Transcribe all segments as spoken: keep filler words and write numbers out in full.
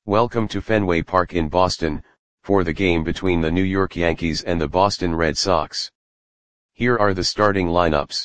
Welcome to Fenway Park in Boston, for the game between the New York Yankees and the Boston Red Sox. Here are the starting lineups.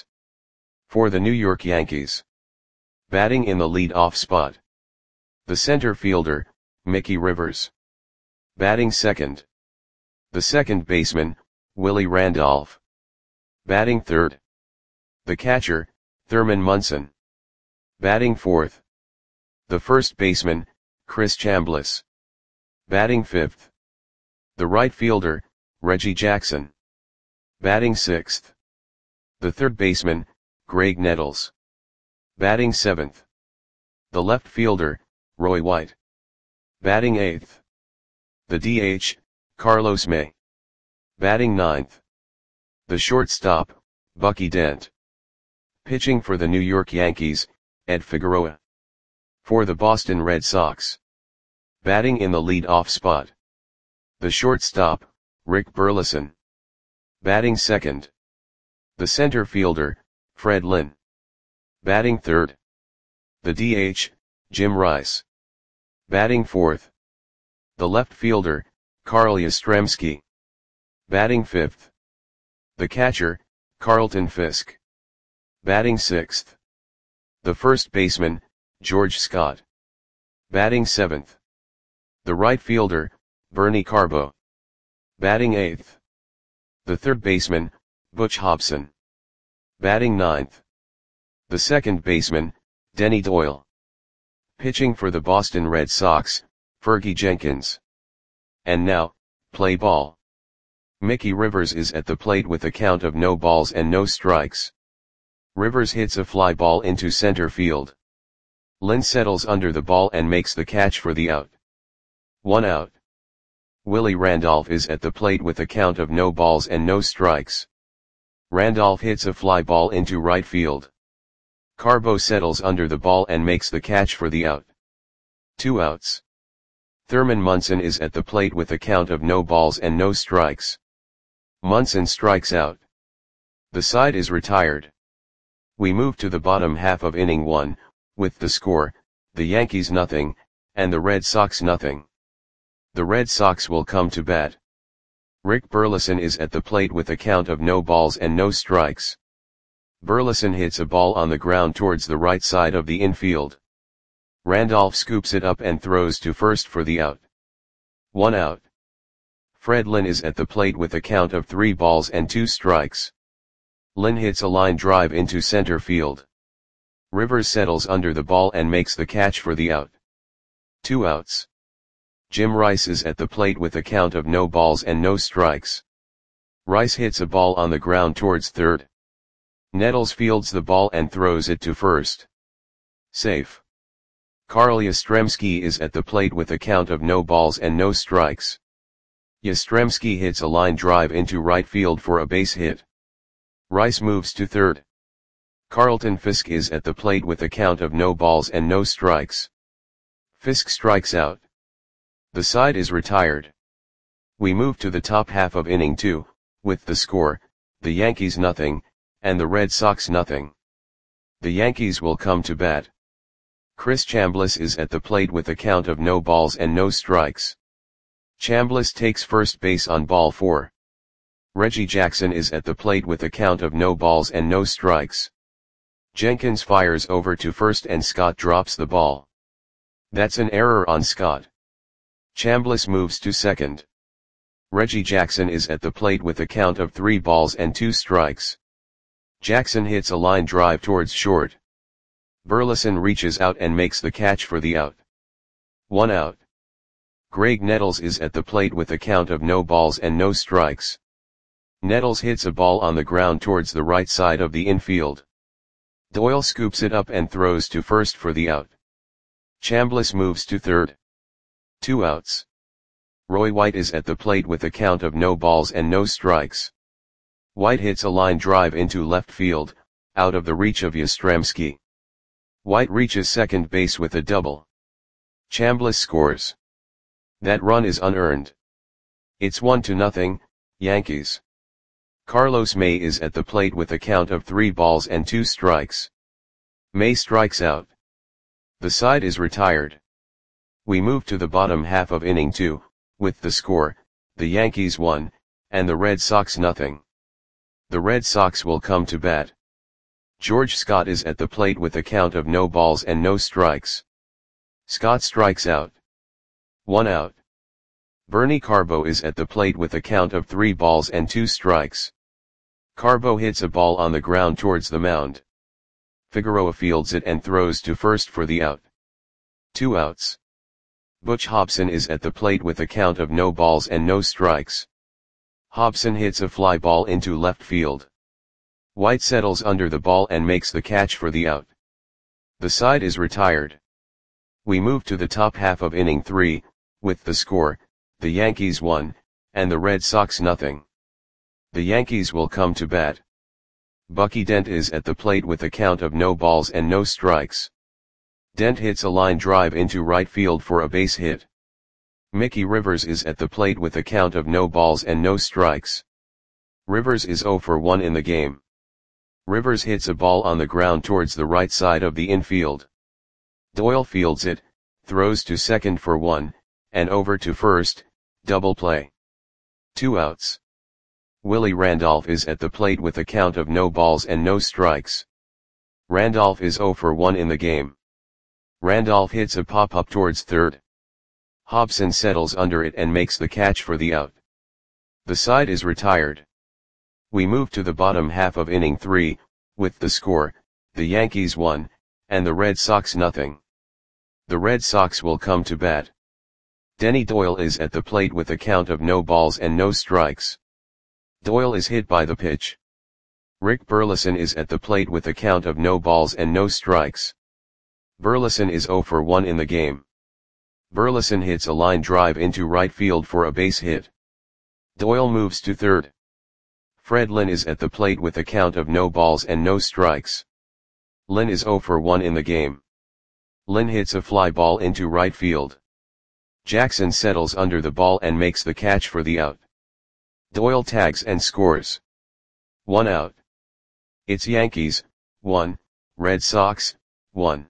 For the New York Yankees. Batting in the lead-off spot. The center fielder, Mickey Rivers. Batting second. The second baseman, Willie Randolph. Batting third. The catcher, Thurman Munson. Batting fourth. The first baseman, Chris Chambliss. Batting fifth. The right fielder, Reggie Jackson. Batting sixth. The third baseman, Graig Nettles. Batting seventh. The left fielder, Roy White. Batting eighth. The D H, Carlos May. Batting ninth. The shortstop, Bucky Dent. Pitching for the New York Yankees, Ed Figueroa. For the Boston Red Sox. Batting in the lead-off spot. The shortstop, Rick Burleson. Batting second. The center fielder, Fred Lynn. Batting third. The D H, Jim Rice. Batting fourth. The left fielder, Carl Yastrzemski. Batting fifth. The catcher, Carlton Fisk. Batting sixth. The first baseman, George Scott. Batting seventh. The right fielder, Bernie Carbo. Batting eighth. The third baseman, Butch Hobson. Batting ninth. The second baseman, Denny Doyle. Pitching for the Boston Red Sox, Fergie Jenkins. And now, play ball. Mickey Rivers is at the plate with a count of no balls and no strikes. Rivers hits a fly ball into center field. Lynn settles under the ball and makes the catch for the out. One out. Willie Randolph is at the plate with a count of no balls and no strikes. Randolph hits a fly ball into right field. Carbo settles under the ball and makes the catch for the out. Two outs. Thurman Munson is at the plate with a count of no balls and no strikes. Munson strikes out. The side is retired. We move to the bottom half of inning one, with the score, the Yankees nothing, and the Red Sox nothing. The Red Sox will come to bat. Rick Burleson is at the plate with a count of no balls and no strikes. Burleson hits a ball on the ground towards the right side of the infield. Randolph scoops it up and throws to first for the out. One out. Fred Lynn is at the plate with a count of three balls and two strikes. Lynn hits a line drive into center field. Rivers settles under the ball and makes the catch for the out. Two outs. Jim Rice is at the plate with a count of no balls and no strikes. Rice hits a ball on the ground towards third. Nettles fields the ball and throws it to first. Safe. Carl Yastrzemski is at the plate with a count of no balls and no strikes. Yastrzemski hits a line drive into right field for a base hit. Rice moves to third. Carlton Fisk is at the plate with a count of no balls and no strikes. Fisk strikes out. The side is retired. We move to the top half of inning two, with the score, the Yankees nothing, and the Red Sox nothing. The Yankees will come to bat. Chris Chambliss is at the plate with a count of no balls and no strikes. Chambliss takes first base on ball four. Reggie Jackson is at the plate with a count of no balls and no strikes. Jenkins fires over to first and Scott drops the ball. That's an error on Scott. Chambliss moves to second. Reggie Jackson is at the plate with a count of three balls and two strikes. Jackson hits a line drive towards short. Burleson reaches out and makes the catch for the out. One out. Graig Nettles is at the plate with a count of no balls and no strikes. Nettles hits a ball on the ground towards the right side of the infield. Doyle scoops it up and throws to first for the out. Chambliss moves to third. Two outs. Roy White is at the plate with a count of no balls and no strikes. White hits a line drive into left field, out of the reach of Yastrzemski. White reaches second base with a double. Chambliss scores. That run is unearned. It's one to nothing, Yankees. Carlos May is at the plate with a count of three balls and two strikes. May strikes out. The side is retired. We move to the bottom half of inning two, with the score, the Yankees one, and the Red Sox nothing. The Red Sox will come to bat. George Scott is at the plate with a count of no balls and no strikes. Scott strikes out. One out. Bernie Carbo is at the plate with a count of three balls and two strikes. Carbo hits a ball on the ground towards the mound. Figueroa fields it and throws to first for the out. Two outs. Butch Hobson is at the plate with a count of no balls and no strikes. Hobson hits a fly ball into left field. White settles under the ball and makes the catch for the out. The side is retired. We move to the top half of inning three, with the score, the Yankees one, and the Red Sox nothing. The Yankees will come to bat. Bucky Dent is at the plate with a count of no balls and no strikes. Dent hits a line drive into right field for a base hit. Mickey Rivers is at the plate with a count of no balls and no strikes. Rivers is oh for one in the game. Rivers hits a ball on the ground towards the right side of the infield. Doyle fields it, throws to second for one, and over to first, double play. Two outs. Willie Randolph is at the plate with a count of no balls and no strikes. Randolph is oh for one in the game. Randolph hits a pop-up towards third. Hobson settles under it and makes the catch for the out. The side is retired. We move to the bottom half of inning three, with the score, the Yankees one, and the Red Sox nothing. The Red Sox will come to bat. Denny Doyle is at the plate with a count of no balls and no strikes. Doyle is hit by the pitch. Rick Burleson is at the plate with a count of no balls and no strikes. Burleson is oh for one in the game. Burleson hits a line drive into right field for a base hit. Doyle moves to third. Fred Lynn is at the plate with a count of no balls and no strikes. Lynn is oh for one in the game. Lynn hits a fly ball into right field. Jackson settles under the ball and makes the catch for the out. Doyle tags and scores. One out. It's Yankees, one, Red Sox, one.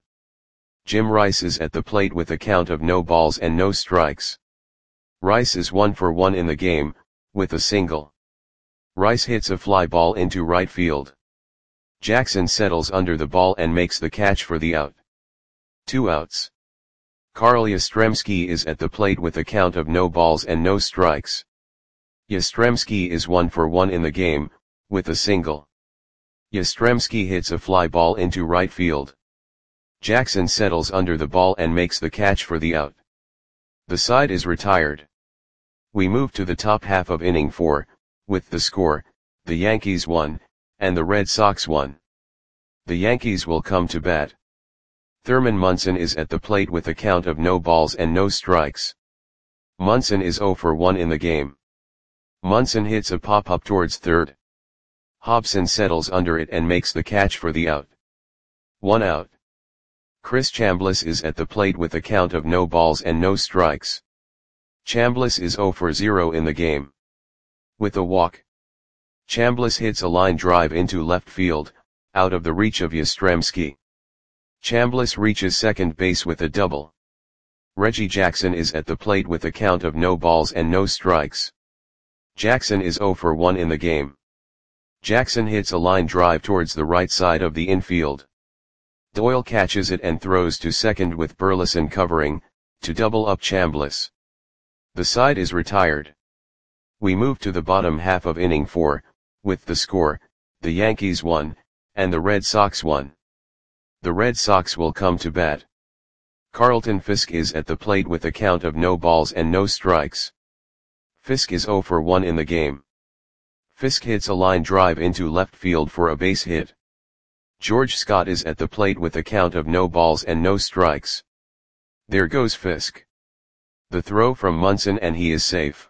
Jim Rice is at the plate with a count of no balls and no strikes. Rice is one for one in the game, with a single. Rice hits a fly ball into right field. Jackson settles under the ball and makes the catch for the out. Two outs. Carl Yastrzemski is at the plate with a count of no balls and no strikes. Yastrzemski is one for one in the game, with a single. Yastrzemski hits a fly ball into right field. Jackson settles under the ball and makes the catch for the out. The side is retired. We move to the top half of inning four, with the score, the Yankees one, and the Red Sox one. The Yankees will come to bat. Thurman Munson is at the plate with a count of no balls and no strikes. Munson is oh for one in the game. Munson hits a pop-up towards third. Hobson settles under it and makes the catch for the out. One out. Chris Chambliss is at the plate with a count of no balls and no strikes. Chambliss is oh for zero in the game. With a walk. Chambliss hits a line drive into left field, out of the reach of Yastrzemski. Chambliss reaches second base with a double. Reggie Jackson is at the plate with a count of no balls and no strikes. Jackson is oh for one in the game. Jackson hits a line drive towards the right side of the infield. Doyle catches it and throws to second with Burleson covering, to double up Chambliss. The side is retired. We move to the bottom half of inning four, with the score, the Yankees one, and the Red Sox one. The Red Sox will come to bat. Carlton Fisk is at the plate with a count of no balls and no strikes. Fisk is oh for one in the game. Fisk hits a line drive into left field for a base hit. George Scott is at the plate with a count of no balls and no strikes. There goes Fisk. The throw from Munson and he is safe.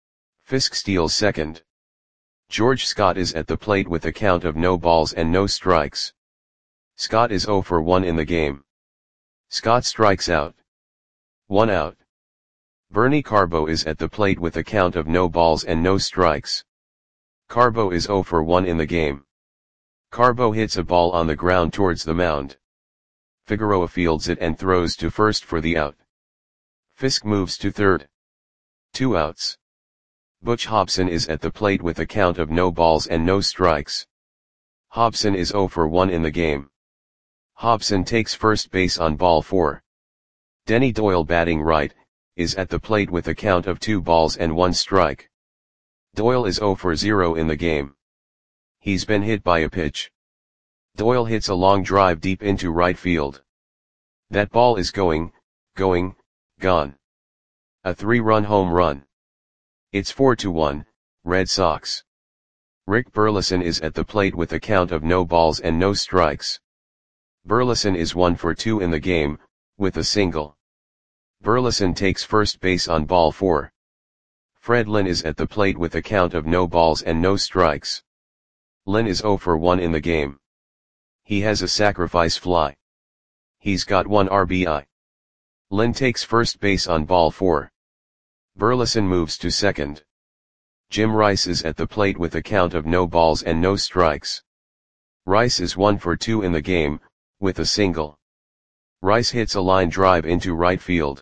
Fisk steals second. George Scott is at the plate with a count of no balls and no strikes. Scott is oh for one in the game. Scott strikes out. One out. Bernie Carbo is at the plate with a count of no balls and no strikes. Carbo is oh for one in the game. Carbo hits a ball on the ground towards the mound. Figueroa fields it and throws to first for the out. Fisk moves to third. Two outs. Butch Hobson is at the plate with a count of no balls and no strikes. Hobson is oh for one in the game. Hobson takes first base on ball four. Denny Doyle, batting right, is at the plate with a count of two balls and one strike. Doyle is oh for zero in the game. He's been hit by a pitch. Doyle hits a long drive deep into right field. That ball is going, going, gone. A three-run home run. It's four to one, Red Sox. Rick Burleson is at the plate with a count of no balls and no strikes. Burleson is one for two in the game, with a single. Burleson takes first base on ball four. Fred Lynn is at the plate with a count of no balls and no strikes. Lynn is oh for one in the game. He has a sacrifice fly. He's got one R B I. Lynn takes first base on ball four. Burleson moves to second. Jim Rice is at the plate with a count of no balls and no strikes. Rice is one for two in the game, with a single. Rice hits a line drive into right field.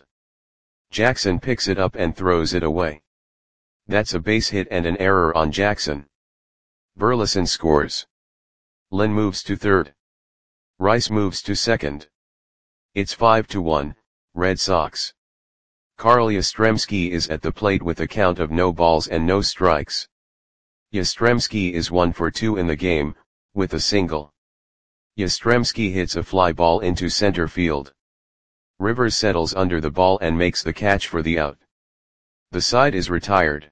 Jackson picks it up and throws it away. That's a base hit and an error on Jackson. Burleson scores. Lynn moves to third. Rice moves to second. It's five to one, Red Sox. Carl Yastrzemski is at the plate with a count of no balls and no strikes. Yastrzemski is one for two in the game, with a single. Yastrzemski hits a fly ball into center field. Rivers settles under the ball and makes the catch for the out. The side is retired.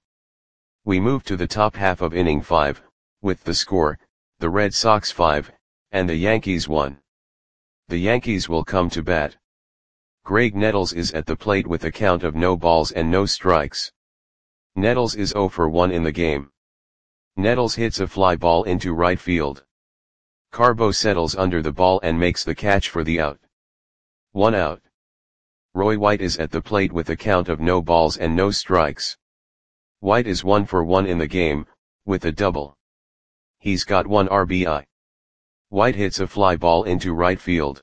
We move to the top half of inning five, with the score, the Red Sox five, and the Yankees one. The Yankees will come to bat. Greg Nettles is at the plate with a count of no balls and no strikes. Nettles is oh for one in the game. Nettles hits a fly ball into right field. Carbo settles under the ball and makes the catch for the out. One out. Roy White is at the plate with a count of no balls and no strikes. White is one for one in the game, with a double. He's got one R B I. White hits a fly ball into right field.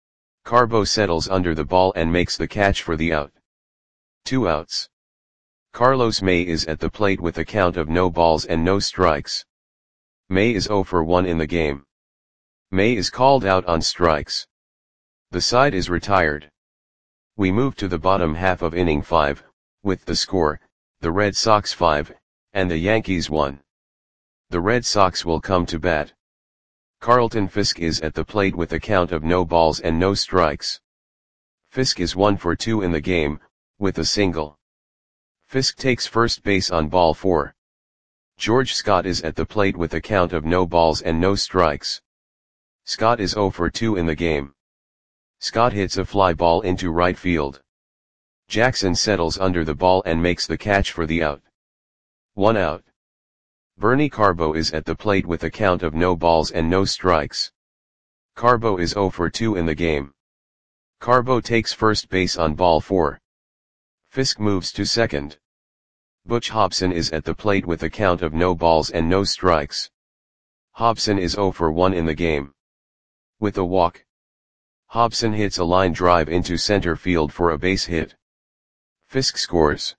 Carbo settles under the ball and makes the catch for the out. Two outs. Carlos May is at the plate with a count of no balls and no strikes. May is oh for one in the game. May is called out on strikes. The side is retired. We move to the bottom half of inning five, with the score, the Red Sox five, and the Yankees one. The Red Sox will come to bat. Carlton Fisk is at the plate with a count of no balls and no strikes. Fisk is one for two in the game, with a single. Fisk takes first base on ball four. George Scott is at the plate with a count of no balls and no strikes. Scott is oh for two in the game. Scott hits a fly ball into right field. Jackson settles under the ball and makes the catch for the out. One out. Bernie Carbo is at the plate with a count of no balls and no strikes. Carbo is oh for two in the game. Carbo takes first base on ball four. Fisk moves to second. Butch Hobson is at the plate with a count of no balls and no strikes. Hobson is oh for one in the game. With a walk. Hobson hits a line drive into center field for a base hit. Fisk scores.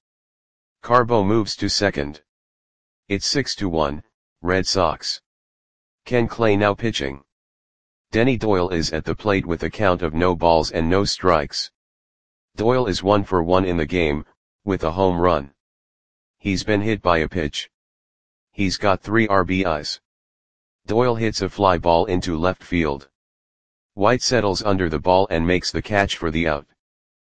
Carbo moves to second. It's six to one, Red Sox. Ken Clay now pitching. Denny Doyle is at the plate with a count of no balls and no strikes. Doyle is one for one in the game, with a home run. He's been hit by a pitch. He's got three R B Is. Doyle hits a fly ball into left field. White settles under the ball and makes the catch for the out.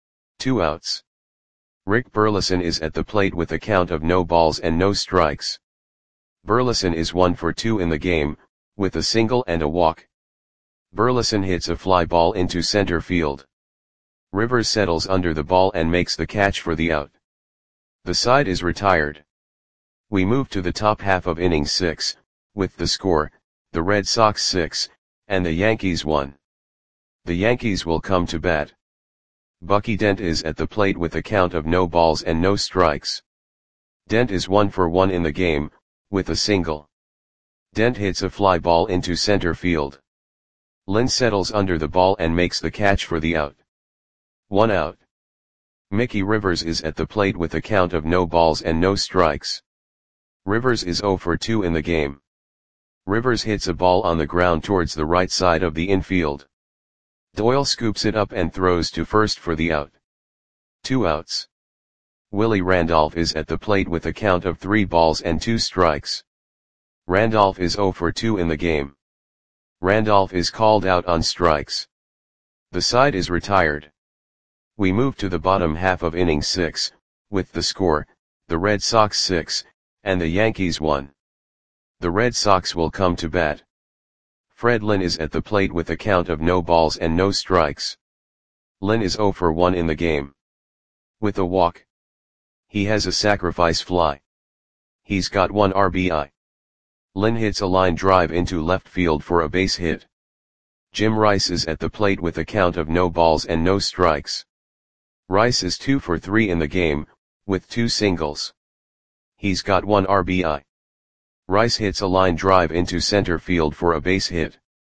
Two outs. Rick Burleson is at the plate with a count of no balls and no strikes. Burleson is one for two in the game, with a single and a walk. Burleson hits a fly ball into center field. Rivers settles under the ball and makes the catch for the out. The side is retired. We move to the top half of inning six, with the score, the Red Sox six, and the Yankees one. The Yankees will come to bat. Bucky Dent is at the plate with a count of no balls and no strikes. Dent is one for one in the game, with a single. Dent hits a fly ball into center field. Lynn settles under the ball and makes the catch for the out. One out. Mickey Rivers is at the plate with a count of no balls and no strikes. Rivers is zero for two in the game. Rivers hits a ball on the ground towards the right side of the infield. Doyle scoops it up and throws to first for the out. Two outs. Willie Randolph is at the plate with a count of three balls and two strikes. Randolph is zero for two in the game. Randolph is called out on strikes. The side is retired. We move to the bottom half of inning six, with the score, the Red Sox six, and the Yankees one. The Red Sox will come to bat. Fred Lynn is at the plate with a count of no balls and no strikes. Lynn is zero for one in the game. With a walk. He has a sacrifice fly. He's got one R B I. Lynn hits a line drive into left field for a base hit. Jim Rice is at the plate with a count of no balls and no strikes. Rice is two for three in the game, with two singles. He's got one R B I. Rice hits a line drive into center field for a base hit.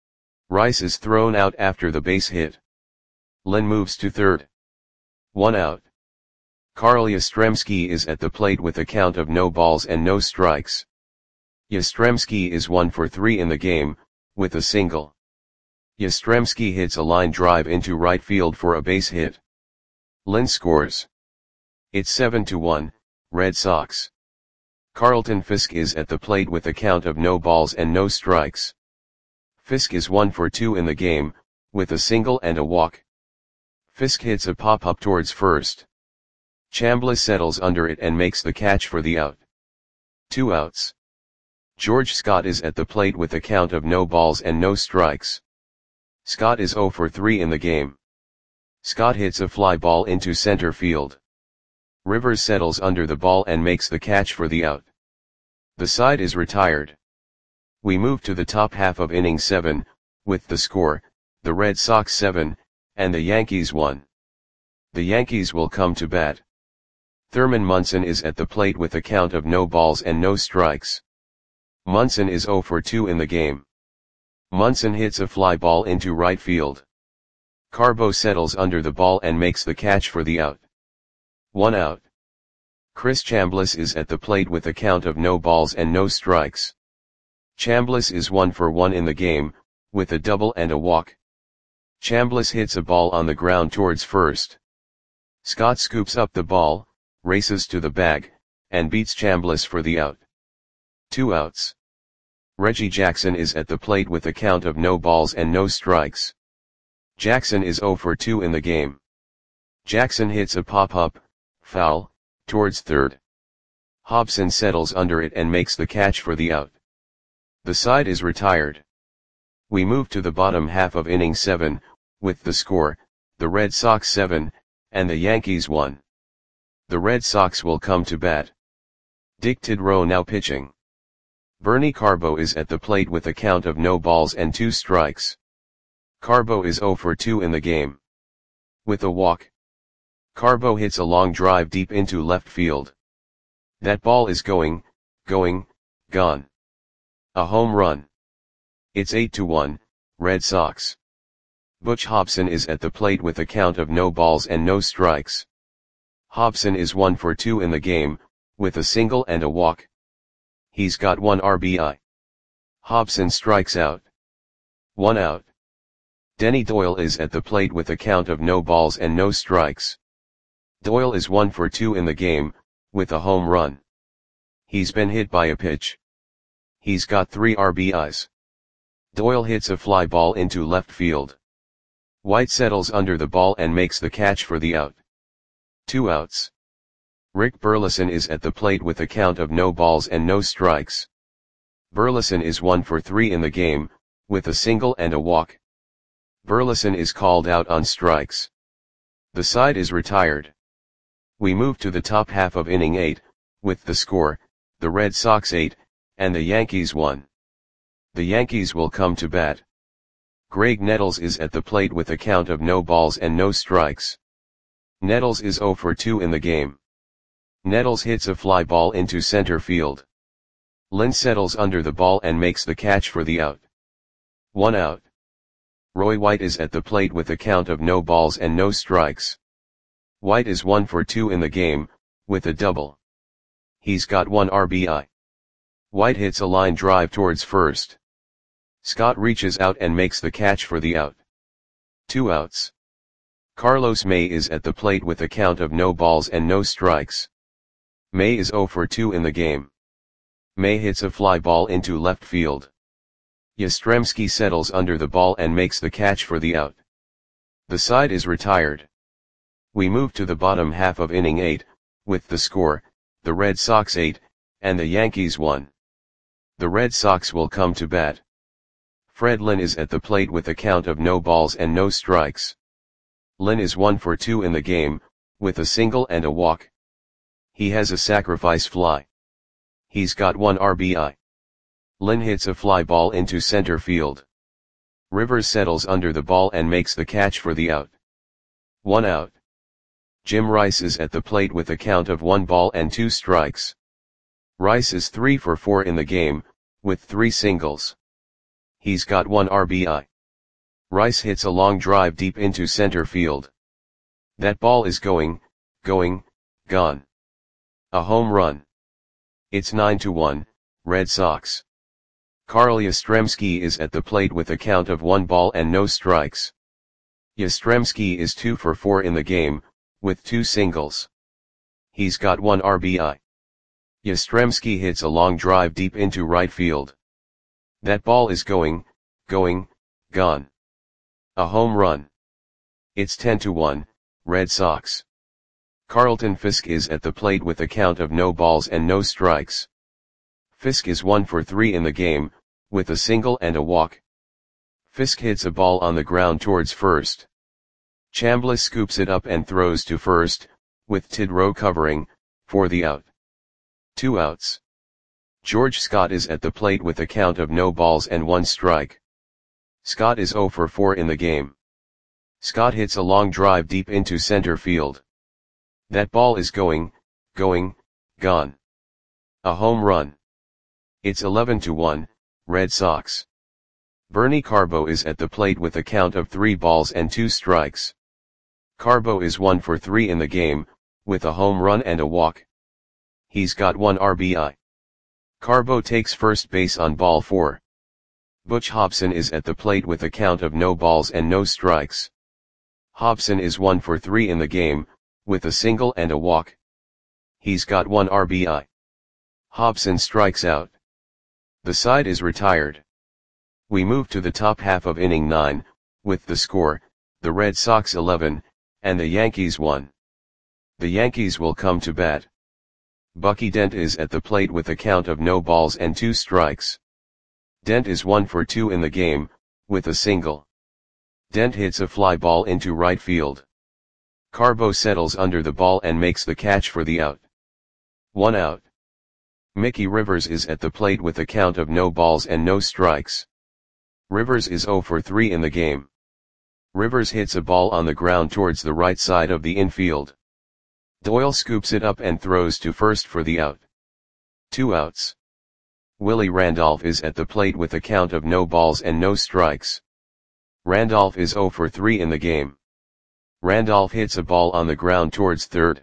Rice is thrown out after the base hit. Lynn moves to third. One out. Carl Yastrzemski is at the plate with a count of no balls and no strikes. Yastrzemski is one for three in the game, with a single. Yastrzemski hits a line drive into right field for a base hit. Lynn scores. It's seven to one, Red Sox. Carlton Fisk is at the plate with a count of no balls and no strikes. Fisk is one for two in the game, with a single and a walk. Fisk hits a pop-up towards first. Chambliss settles under it and makes the catch for the out. Two outs. George Scott is at the plate with a count of no balls and no strikes. Scott is zero for three in the game. Scott hits a fly ball into center field. Rivers settles under the ball and makes the catch for the out. The side is retired. We move to the top half of inning seven, with the score, the Red Sox seven, and the Yankees one. The Yankees will come to bat. Thurman Munson is at the plate with a count of no balls and no strikes. Munson is zero for two in the game. Munson hits a fly ball into right field. Carbo settles under the ball and makes the catch for the out. One out. Chris Chambliss is at the plate with a count of no balls and no strikes. Chambliss is one for one in the game, with a double and a walk. Chambliss hits a ball on the ground towards first. Scott scoops up the ball, races to the bag, and beats Chambliss for the out. Two outs. Reggie Jackson is at the plate with a count of no balls and no strikes. Jackson is zero for two in the game. Jackson hits a pop-up, foul, towards third. Hobson settles under it and makes the catch for the out. The side is retired. We move to the bottom half of inning seven, with the score, the Red Sox seven, and the Yankees one. The Red Sox will come to bat. Dick Tidrow now pitching. Bernie Carbo is at the plate with a count of no balls and two strikes. Carbo is zero for two in the game. With a walk. Carbo hits a long drive deep into left field. That ball is going, going, gone. A home run. It's eight to one, Red Sox. Butch Hobson is at the plate with a count of no balls and no strikes. Hobson is one for two in the game, with a single and a walk. He's got one R B I. Hobson strikes out. One out. Denny Doyle is at the plate with a count of no balls and no strikes. Doyle is one for two in the game, with a home run. He's been hit by a pitch. He's got three R B Is. Doyle hits a fly ball into left field. White settles under the ball and makes the catch for the out. Two outs. Rick Burleson is at the plate with a count of no balls and no strikes. Burleson is one for three in the game, with a single and a walk. Burleson is called out on strikes. The side is retired. We move to the top half of inning eight, with the score, the Red Sox eight, and the Yankees one. The Yankees will come to bat. Greg Nettles is at the plate with a count of no balls and no strikes. Nettles is zero for two in the game. Nettles hits a fly ball into center field. Lynn settles under the ball and makes the catch for the out. One out. Roy White is at the plate with a count of no balls and no strikes. White is one for two in the game, with a double. He's got one R B I. White hits a line drive towards first. Scott reaches out and makes the catch for the out. Two outs. Carlos May is at the plate with a count of no balls and no strikes. May is zero for two in the game. May hits a fly ball into left field. Yastrzemski settles under the ball and makes the catch for the out. The side is retired. We move to the bottom half of inning eight, with the score, the Red Sox eight, and the Yankees one. The Red Sox will come to bat. Fred Lynn is at the plate with a count of no balls and no strikes. Lynn is one for two in the game, with a single and a walk. He has a sacrifice fly. He's got one R B I. Lynn hits a fly ball into center field. Rivers settles under the ball and makes the catch for the out. One out. Jim Rice is at the plate with a count of one ball and two strikes. Rice is three for four in the game, with three singles. He's got one R B I. Rice hits a long drive deep into center field. That ball is going, going, gone. A home run. It's nine to one, Red Sox. Carl Yastrzemski is at the plate with a count of one ball and no strikes. Yastrzemski is two for four in the game, with two singles. He's got one R B I. Yastrzemski hits a long drive deep into right field. That ball is going, going, gone. A home run. It's ten to one, Red Sox. Carlton Fisk is at the plate with a count of no balls and no strikes. Fisk is one for three in the game, with a single and a walk. Fisk hits a ball on the ground towards first. Chambliss scoops it up and throws to first, with Tidrow covering, for the out. Two outs. George Scott is at the plate with a count of no balls and one strike. Scott is zero for four in the game. Scott hits a long drive deep into center field. That ball is going, going, gone. A home run. It's eleven to one, Red Sox. Bernie Carbo is at the plate with a count of three balls and two strikes. Carbo is one for three in the game, with a home run and a walk. He's got one R B I. Carbo takes first base on ball four. Butch Hobson is at the plate with a count of no balls and no strikes. Hobson is one for three in the game, with a single and a walk. He's got one R B I. Hobson strikes out. The side is retired. We move to the top half of inning nine, with the score, the Red Sox eleven, and the Yankees one. The Yankees will come to bat. Bucky Dent is at the plate with a count of no balls and two strikes. Dent is one for two in the game, with a single. Dent hits a fly ball into right field. Carbo settles under the ball and makes the catch for the out. One out. Mickey Rivers is at the plate with a count of no balls and no strikes. Rivers is zero for three in the game. Rivers hits a ball on the ground towards the right side of the infield. Doyle scoops it up and throws to first for the out. Two outs. Willie Randolph is at the plate with a count of no balls and no strikes. Randolph is zero for three in the game. Randolph hits a ball on the ground towards third.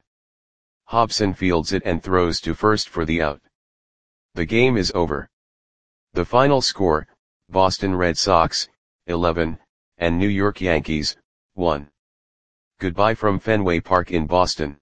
Hobson fields it and throws to first for the out. The game is over. The final score, Boston Red Sox, eleven, and New York Yankees, one. Goodbye from Fenway Park in Boston.